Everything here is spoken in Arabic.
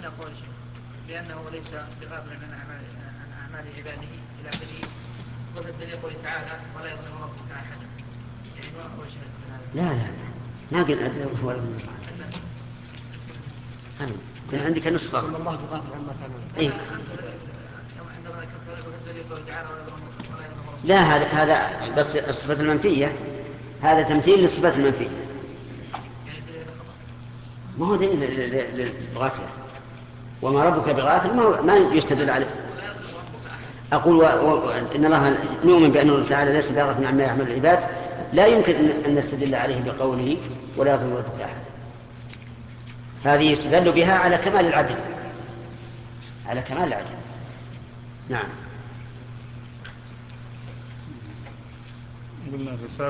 أقوال شيخ لأنه ليس بغافل عن أعمال عباده إلى آخره. وفي الدليل يقول تعالى ولا يظلم ربك أحدا. يعني ما أقوال شيخ لا لا لا، ما قل ولا يظلم أحدا. كان عندك نسخة. الله بغافل عما تعملون. إيه؟ عندما ذكرت وفي الدليل يقول تعالى ولا يظلم ربك. لا، هذا بس الصفة المنفية، هذا تمثيل للصفات المنفية. يعني الدليل خطأ. ما هو دليل للغافلة. وما ربك بغافل ما يستدل عليه. أقول إن الله نؤمن بأن الله تعالى ليس بغافل عما يعمل العباد، لا يمكن أن نستدل عليه بقوله ولا يظلم ربك أحد. هذه يستدل بها على كمال العدل، على كمال العدل. نعم. قلنا